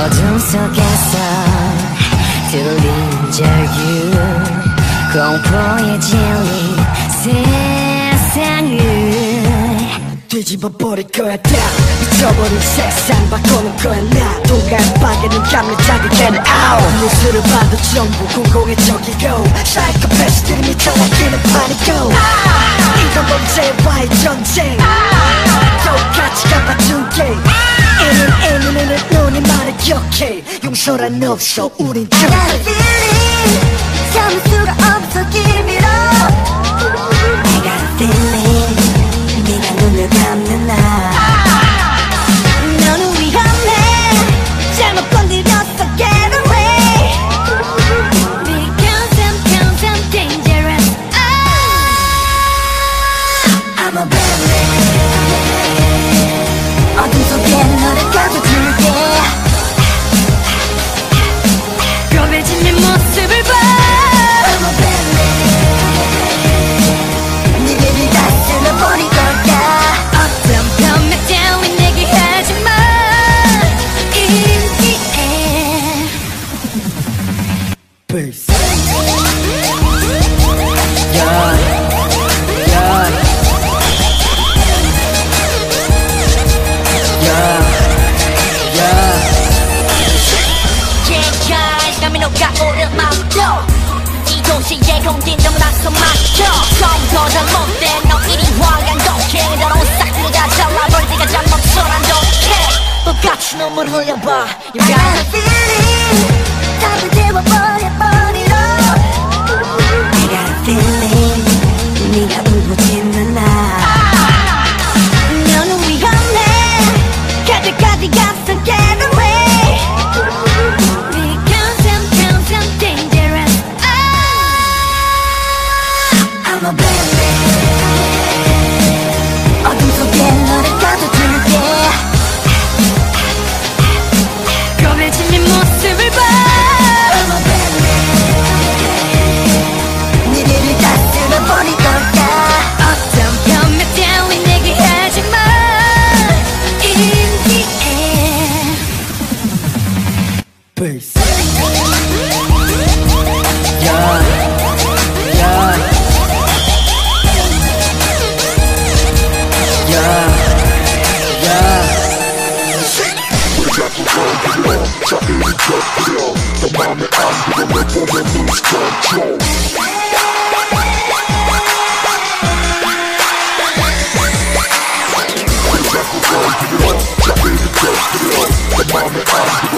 어둠 속에서 들린 절규 공포에 질린 세상을 뒤집어 버릴 거야 다 미쳐버린 세상 바꾸는 거야 나 동갈바게는 감는 자극에는 out 뉴스를 봐도 전부 공공의적이고 사이코패스들이 미쳐나기는 파니고 이건 범죄와의 전쟁 똑같이 갚아준 게임 애는 너네 말을 기억해 용서란 없어 우린 I got a feeling 참을 수가 없어 길 밀어 I got a feeling 네가 눈을 감는 날 너는 위험해 잘못 건드렸어 get away Because I'm dangerous I'm a bad man 어둠 속에 너를 가둬줄게 겁해진 내 모습을 봐 I'm a bad man 니들이 다 쓸어버릴 거야 어떤 변명 따윈 내게 하지마 In the end Peace 감미로가 오르막도 이 도시의 공기 너무나서 막혀 처음부터 잘못된 너 이리 화가 독해 더러운 싹들을 다 잘라버릴 때가 잘못처럼 독해 똑같이 눈물 흘려봐 You got a feeling 답을 태워버려버리러 I got a feeling 네가 울부짖는 날 너는 위험해 가지까지 갔어 get away I'm a bad man 어둠 속에 너를 가둬줄게 겁해진 네 모습을 봐 I'm a bad man 니들을 다 쓸어버릴 거야 어떤 변명 따윈 내게 하지마 In the end Peace 내 맘에 안 들어 내 몸에 lose control 내 맘에 안